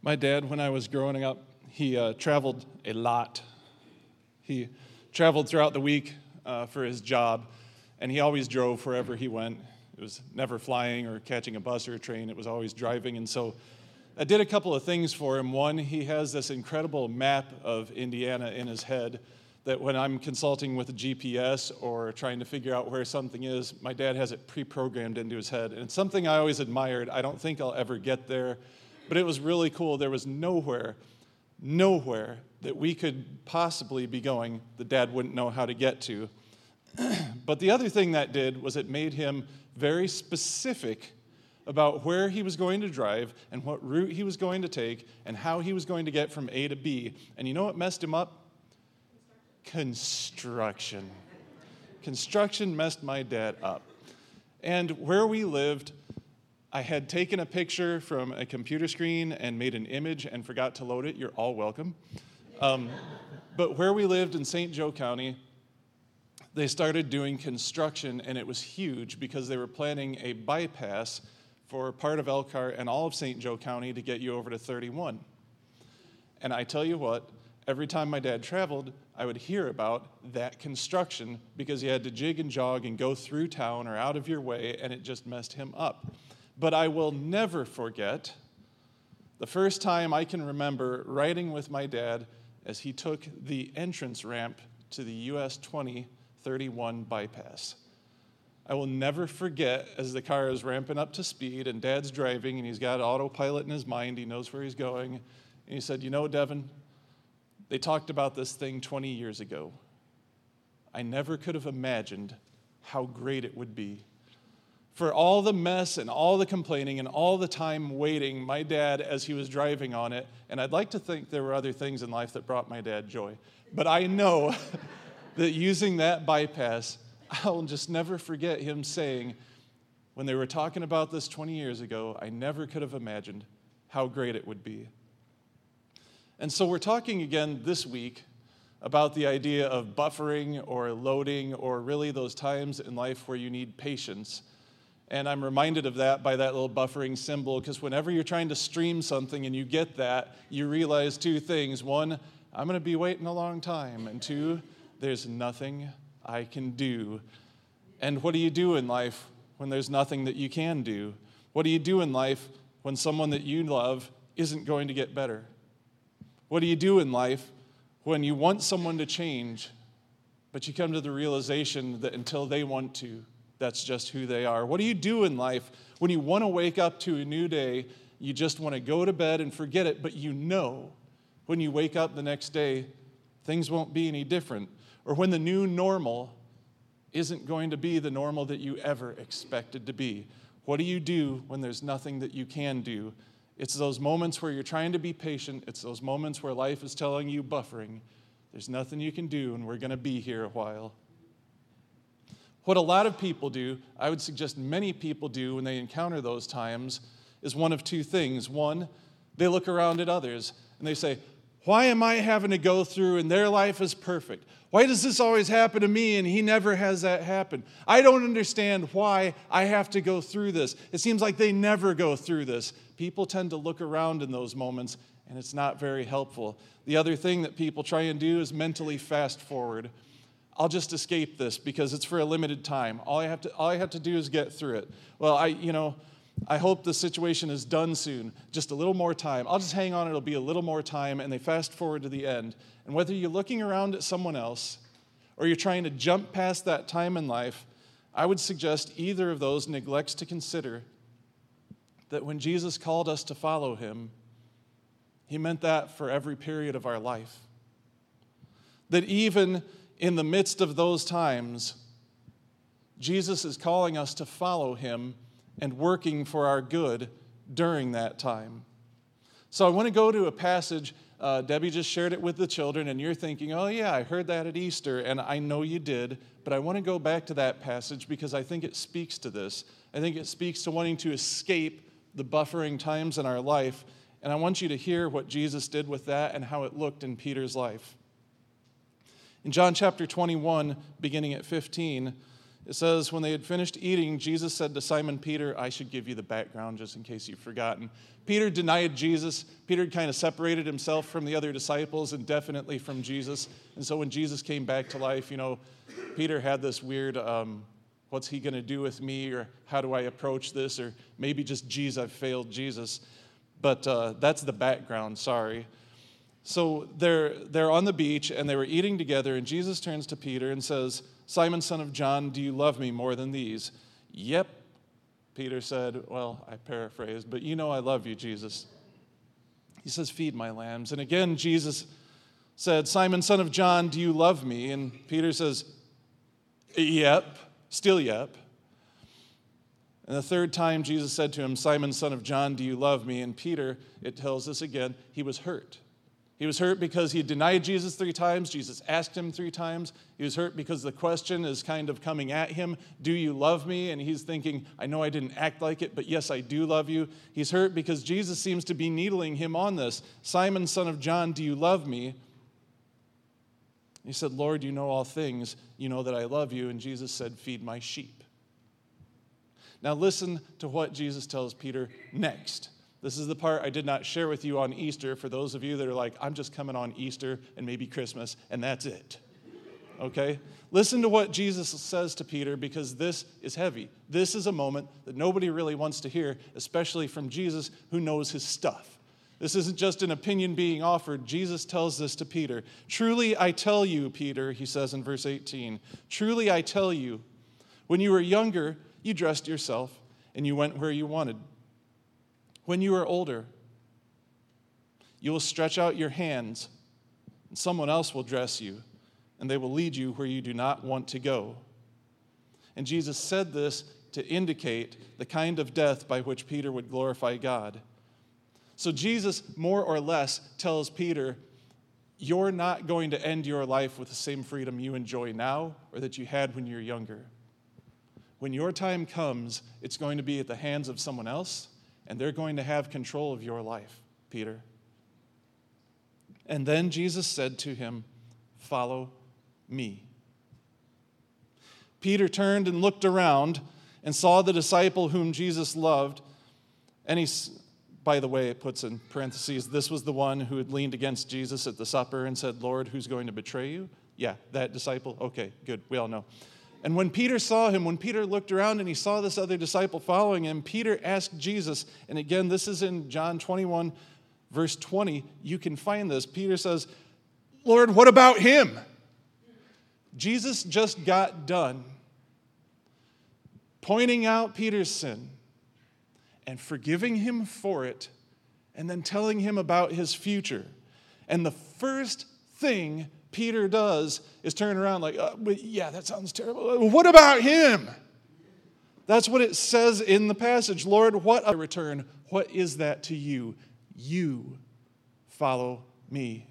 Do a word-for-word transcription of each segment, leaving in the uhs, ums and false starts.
My dad, when I was growing up, he uh, traveled a lot. He traveled throughout the week uh, for his job, and he always drove wherever he went. It was never flying or catching a bus or a train. It was always driving, and so I did a couple of things for him. One, he has this incredible map of Indiana in his head that when I'm consulting with a G P S or trying to figure out where something is, my dad has it pre-programmed into his head, and it's something I always admired. I don't think I'll ever get there, but it was really cool. There was nowhere, nowhere that we could possibly be going that Dad wouldn't know how to get to. But the other thing that did was it made him very specific about where he was going to drive and what route he was going to take and how he was going to get from A to B. And you know what messed him up? Construction. Construction messed my dad up. And where we lived, I had taken a picture from a computer screen and made an image and forgot to load it. You're all welcome. Um, but where we lived in Saint Joe County, they started doing construction, and it was huge because they were planning a bypass for part of Elkhart and all of Saint Joe County to get you over to thirty-one. And I tell you what, every time my dad traveled, I would hear about that construction because you had to jig and jog and go through town or out of your way, and it just messed him up. But I will never forget the first time I can remember riding with my dad as he took the entrance ramp to the U S twenty thirty-one bypass. I will never forget as the car is ramping up to speed and Dad's driving and he's got autopilot in his mind, he knows where he's going, and he said, "You know, Devin, they talked about this thing twenty years ago. I never could have imagined how great it would be." For all the mess and all the complaining and all the time waiting, my dad, as he was driving on it, and I'd like to think there were other things in life that brought my dad joy, but I know that using that bypass, I'll just never forget him saying, when they were talking about this twenty years ago, I never could have imagined how great it would be. And so we're talking again this week about the idea of buffering or loading or really those times in life where you need patience. And I'm reminded of that by that little buffering symbol, because whenever you're trying to stream something and you get that, you realize two things. One, I'm going to be waiting a long time. And two, there's nothing I can do. And what do you do in life when there's nothing that you can do? What do you do in life when someone that you love isn't going to get better? What do you do in life when you want someone to change, but you come to the realization that until they want to, that's just who they are? What do you do in life when you want to wake up to a new day, you just want to go to bed and forget it, but you know when you wake up the next day, things won't be any different? Or when the new normal isn't going to be the normal that you ever expected to be? What do you do when there's nothing that you can do? It's those moments where you're trying to be patient. It's those moments where life is telling you buffering. There's nothing you can do, and we're going to be here a while. What a lot of people do, I would suggest many people do when they encounter those times, is one of two things. One, they look around at others and they say, why am I having to go through and their life is perfect? Why does this always happen to me and he never has that happen? I don't understand why I have to go through this. It seems like they never go through this. People tend to look around in those moments, and it's not very helpful. The other thing that people try and do is mentally fast forward. I'll just escape this because it's for a limited time. All I have to, all I have to do is get through it. Well, I, you know, I hope the situation is done soon. Just a little more time. I'll just hang on. It'll be a little more time. And they fast forward to the end. And whether you're looking around at someone else or you're trying to jump past that time in life, I would suggest either of those neglects to consider that when Jesus called us to follow him, he meant that for every period of our life. That even in the midst of those times, Jesus is calling us to follow him and working for our good during that time. So I want to go to a passage. Uh, Debbie just shared it with the children, and you're thinking, oh yeah, I heard that at Easter, and I know you did, but I want to go back to that passage because I think it speaks to this. I think it speaks to wanting to escape the buffering times in our life, and I want you to hear what Jesus did with that and how it looked in Peter's life. In John chapter twenty-one, beginning at fifteen, It says, when they had finished eating, Jesus said to Simon Peter, I should give you the background just in case you've forgotten. Peter denied Jesus. Peter kind of separated himself from the other disciples and definitely from Jesus. And so when Jesus came back to life, you know, Peter had this weird, um, what's he going to do with me? Or how do I approach this? Or maybe just, geez, I've failed Jesus. But uh, that's the background, sorry. So they're, they're on the beach and they were eating together, and Jesus turns to Peter and says, Simon, son of John, do you love me more than these? Yep, Peter said. Well, I paraphrased, but you know I love you, Jesus. He says, feed my lambs. And again, Jesus said, Simon, son of John, do you love me? And Peter says, yep, still yep. And the third time Jesus said to him, Simon, son of John, do you love me? And Peter, it tells us again, he was hurt. He was hurt because he had denied Jesus three times. Jesus asked him three times. He was hurt because the question is kind of coming at him, do you love me? And he's thinking, I know I didn't act like it, but yes, I do love you. He's hurt because Jesus seems to be needling him on this. Simon, son of John, do you love me? He said, Lord, you know all things. You know that I love you. And Jesus said, feed my sheep. Now listen to what Jesus tells Peter next. This is the part I did not share with you on Easter for those of you that are like, I'm just coming on Easter and maybe Christmas, and that's it. Okay? Listen to what Jesus says to Peter, because this is heavy. This is a moment that nobody really wants to hear, especially from Jesus, who knows his stuff. This isn't just an opinion being offered. Jesus tells this to Peter. Truly I tell you, Peter, he says in verse eighteen, truly I tell you, when you were younger, you dressed yourself and you went where you wanted. When you are older, you will stretch out your hands, and someone else will dress you, and they will lead you where you do not want to go. And Jesus said this to indicate the kind of death by which Peter would glorify God. So Jesus, more or less, tells Peter, you're not going to end your life with the same freedom you enjoy now or that you had when you were younger. When your time comes, it's going to be at the hands of someone else, and they're going to have control of your life, Peter. And then Jesus said to him, follow me. Peter turned and looked around and saw the disciple whom Jesus loved. And he, by the way, it puts in parentheses, this was the one who had leaned against Jesus at the supper and said, Lord, who's going to betray you? Yeah, that disciple. Okay, good. We all know. And when Peter saw him, when Peter looked around and he saw this other disciple following him, Peter asked Jesus, and again, this is in John twenty-one, verse twenty. You can find this. Peter says, Lord, what about him? Jesus just got done pointing out Peter's sin and forgiving him for it, and then telling him about his future. And the first thing Peter does is turn around like, uh, yeah, that sounds terrible. What about him? That's what it says in the passage. Lord, what a return. What is that to you? You follow me.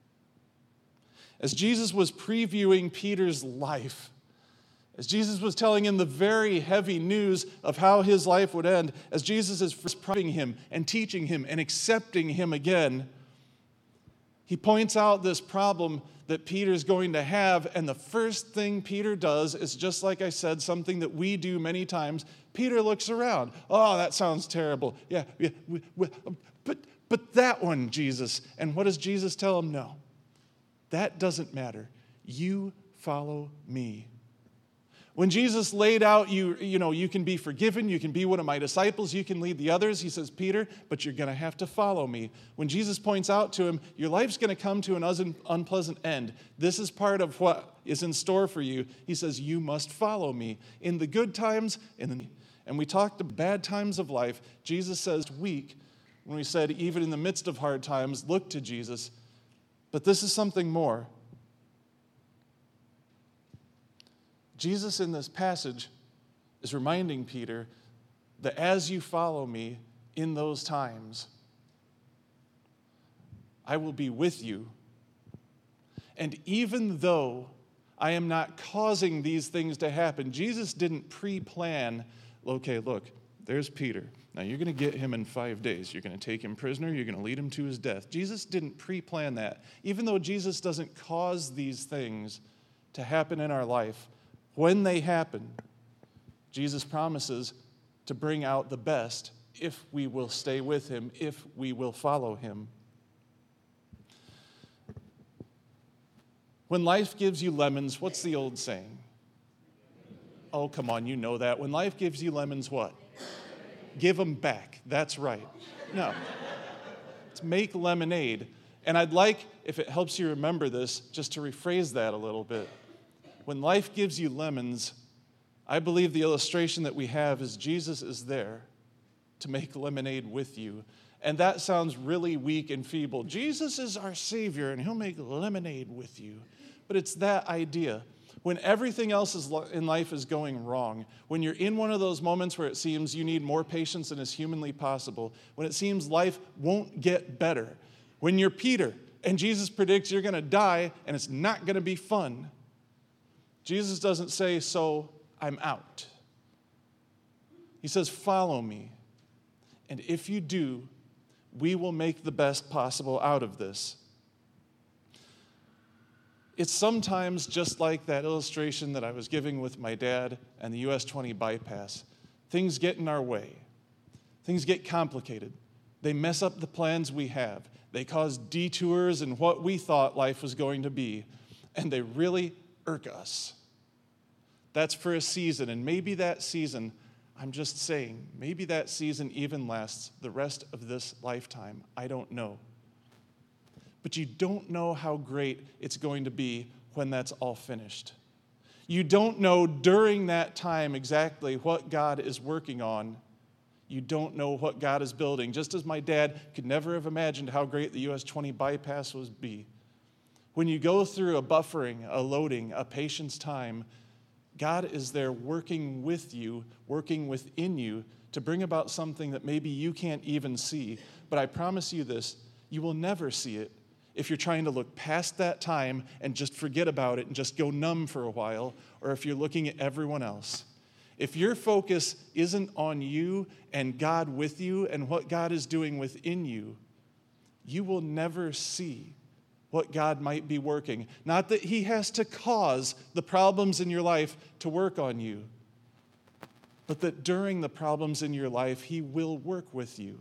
As Jesus was previewing Peter's life, as Jesus was telling him the very heavy news of how his life would end, as Jesus is proving him and teaching him and accepting him again, he points out this problem that Peter's going to have, and the first thing Peter does is, just like I said, something that we do many times. Peter looks around. Oh, that sounds terrible. Yeah, yeah we, we, but, but that one, Jesus. And what does Jesus tell him? No, that doesn't matter. You follow me. When Jesus laid out, you, you know, you can be forgiven, you can be one of my disciples, you can lead the others, he says, Peter, but you're going to have to follow me. When Jesus points out to him, your life's going to come to an un- unpleasant end. This is part of what is in store for you. He says, you must follow me. In the good times, in the, and we talked the bad times of life, Jesus says, weak, when we said, even in the midst of hard times, look to Jesus. But this is something more. Jesus in this passage is reminding Peter that as you follow me in those times, I will be with you. And even though I am not causing these things to happen, Jesus didn't pre-plan, okay, look, there's Peter. Now you're going to get him in five days. You're going to take him prisoner. You're going to lead him to his death. Jesus didn't pre-plan that. Even though Jesus doesn't cause these things to happen in our life, when they happen, Jesus promises to bring out the best if we will stay with him, if we will follow him. When life gives you lemons, what's the old saying? Oh, come on, you know that. When life gives you lemons, what? Give them back. That's right. No. It's make lemonade. And I'd like, if it helps you remember this, just to rephrase that a little bit. When life gives you lemons, I believe the illustration that we have is Jesus is there to make lemonade with you. And that sounds really weak and feeble. Jesus is our Savior, and he'll make lemonade with you. But it's that idea. When everything else is in life is going wrong, when you're in one of those moments where it seems you need more patience than is humanly possible, when it seems life won't get better, when you're Peter and Jesus predicts you're going to die and it's not going to be fun, Jesus doesn't say, so I'm out. He says, follow me. And if you do, we will make the best possible out of this. It's sometimes just like that illustration that I was giving with my dad and the U S twenty bypass. Things get in our way. Things get complicated. They mess up the plans we have. They cause detours in what we thought life was going to be. And they really irk us. That's for a season. And maybe that season, I'm just saying, maybe that season even lasts the rest of this lifetime. I don't know. But you don't know how great it's going to be when that's all finished. You don't know during that time exactly what God is working on. You don't know what God is building. Just as my dad could never have imagined how great the U S twenty bypass would be. When you go through a buffering, a loading, a patience time, God is there working with you, working within you to bring about something that maybe you can't even see. But I promise you this, you will never see it if you're trying to look past that time and just forget about it and just go numb for a while, or if you're looking at everyone else. If your focus isn't on you and God with you and what God is doing within you, you will never see what God might be working. Not that he has to cause the problems in your life to work on you, but that during the problems in your life, he will work with you.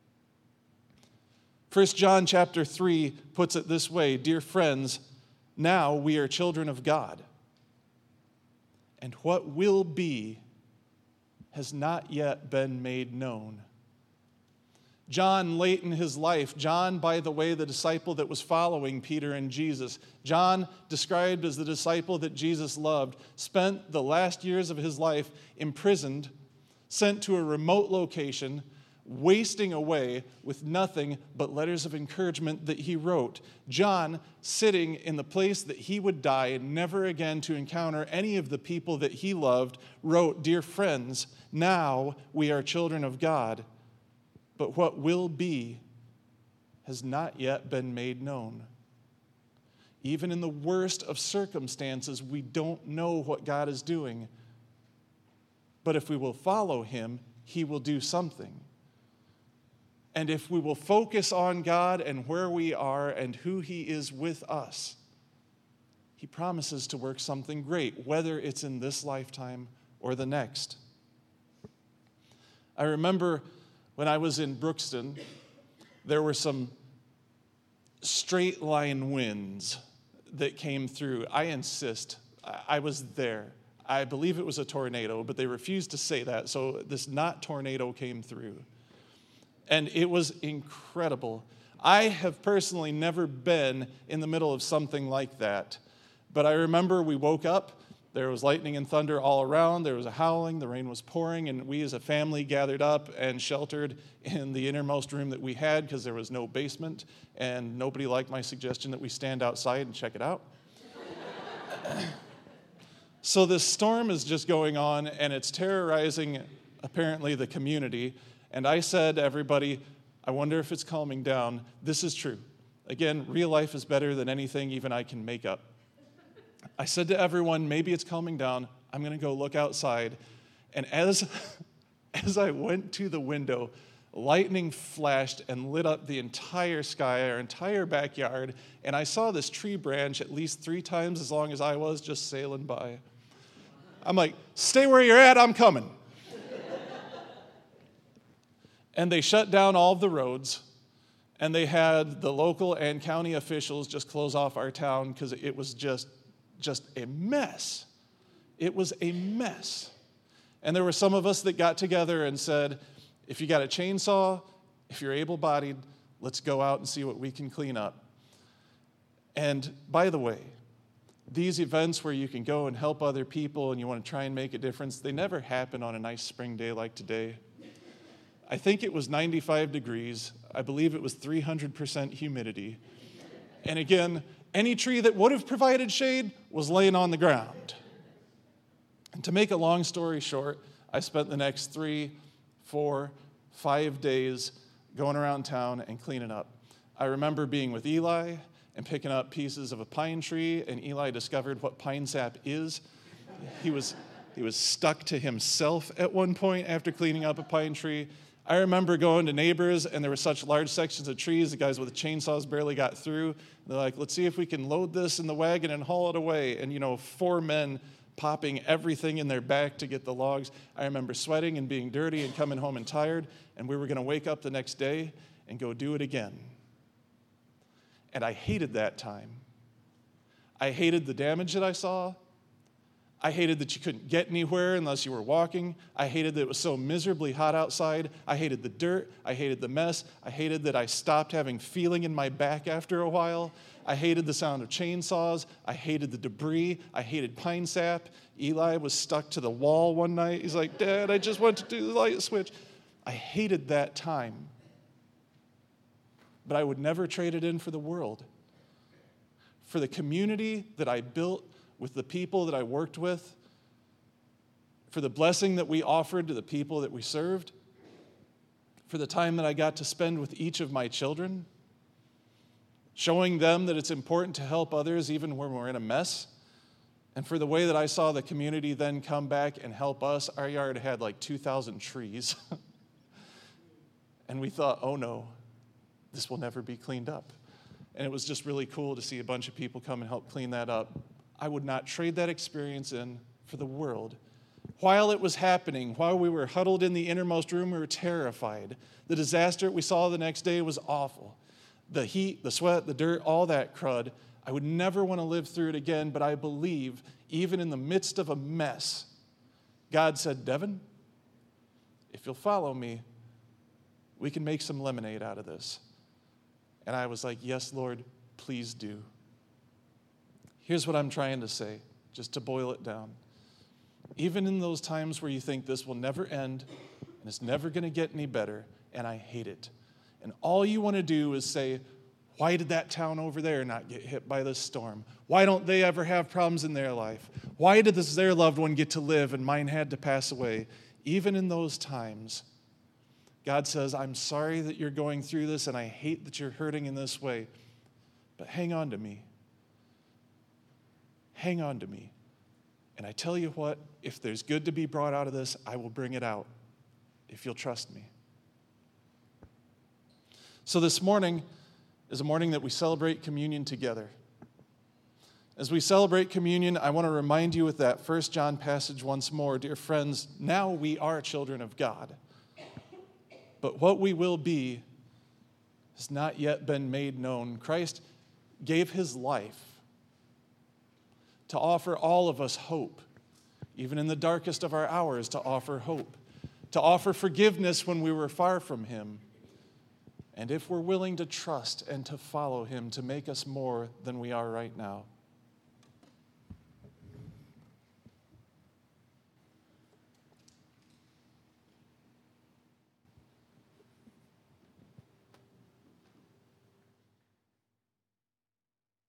First John chapter three puts it this way, dear friends, now we are children of God, and what will be has not yet been made known. John, late in his life, John, by the way, the disciple that was following Peter and Jesus, John, described as the disciple that Jesus loved, spent the last years of his life imprisoned, sent to a remote location, wasting away with nothing but letters of encouragement that he wrote. John, sitting in the place that he would die, never again to encounter any of the people that he loved, wrote, dear friends, now we are children of God, but what will be has not yet been made known. Even in the worst of circumstances, we don't know what God is doing. But if we will follow him, he will do something. And if we will focus on God and where we are and who he is with us, he promises to work something great, whether it's in this lifetime or the next. I remember when I was in Brookston, there were some straight line winds that came through. I insist, I was there. I believe it was a tornado, but they refused to say that, so this not tornado came through. And it was incredible. I have personally never been in the middle of something like that. But I remember we woke up, there was lightning and thunder all around, there was a howling, the rain was pouring, and we as a family gathered up and sheltered in the innermost room that we had because there was no basement, and nobody liked my suggestion that we stand outside and check it out. So this storm is just going on, and it's terrorizing, apparently, the community. And I said to everybody, I wonder if it's calming down. This is true. Again, real life is better than anything even I can make up. I said to everyone, maybe it's calming down. I'm going to go look outside. And as, as I went to the window, lightning flashed and lit up the entire sky, our entire backyard. And I saw this tree branch at least three times as long as I was just sailing by. I'm like, stay where you're at, I'm coming. And they shut down all of the roads, and they had the local and county officials just close off our town because it was just, just a mess. It was a mess. And there were some of us that got together and said, if you got a chainsaw, if you're able-bodied, let's go out and see what we can clean up. And by the way, these events where you can go and help other people and you want to try and make a difference, they never happen on a nice spring day like today. I think it was ninety-five degrees. I believe it was three hundred percent humidity. And again, any tree that would have provided shade was laying on the ground. And to make a long story short, I spent the next three, four, five days going around town and cleaning up. I remember being with Eli and picking up pieces of a pine tree, and Eli discovered what pine sap is. He was, he was stuck to himself at one point after cleaning up a pine tree. I remember going to neighbors, and there were such large sections of trees, the guys with the chainsaws barely got through. They're like, let's see if we can load this in the wagon and haul it away. And, you know, four men popping everything in their back to get the logs. I remember sweating and being dirty and coming home and tired, and we were going to wake up the next day and go do it again. And I hated that time. I hated the damage that I saw. I hated that you couldn't get anywhere unless you were walking. I hated that it was so miserably hot outside. I hated the dirt. I hated the mess. I hated that I stopped having feeling in my back after a while. I hated the sound of chainsaws. I hated the debris. I hated pine sap. Eli was stuck to the wall one night. He's like, Dad, I just want to do the light switch. I hated that time. But I would never trade it in for the world. For the community that I built with the people that I worked with, for the blessing that we offered to the people that we served, for the time that I got to spend with each of my children, showing them that it's important to help others even when we're in a mess, and for the way that I saw the community then come back and help us. Our yard had like two thousand trees. And we thought, oh no, this will never be cleaned up. And it was just really cool to see a bunch of people come and help clean that up. I would not trade that experience in for the world. While it was happening, while we were huddled in the innermost room, we were terrified. The disaster we saw the next day was awful. The heat, the sweat, the dirt, all that crud. I would never want to live through it again, but I believe even in the midst of a mess, God said, Devin, if you'll follow me, we can make some lemonade out of this. And I was like, yes, Lord, please do. Here's what I'm trying to say, just to boil it down. Even in those times where you think this will never end, and it's never going to get any better, and I hate it, and all you want to do is say, why did that town over there not get hit by this storm? Why don't they ever have problems in their life? Why did this their loved one get to live and mine had to pass away? Even in those times, God says, I'm sorry that you're going through this, and I hate that you're hurting in this way, but hang on to me. Hang on to me. And I tell you what, if there's good to be brought out of this, I will bring it out, if you'll trust me. So this morning is a morning that we celebrate communion together. As we celebrate communion, I want to remind you with that First John passage once more. Dear friends, now we are children of God. But what we will be has not yet been made known. Christ gave his life to offer all of us hope, even in the darkest of our hours, to offer hope, to offer forgiveness when we were far from him, and if we're willing to trust and to follow him, to make us more than we are right now.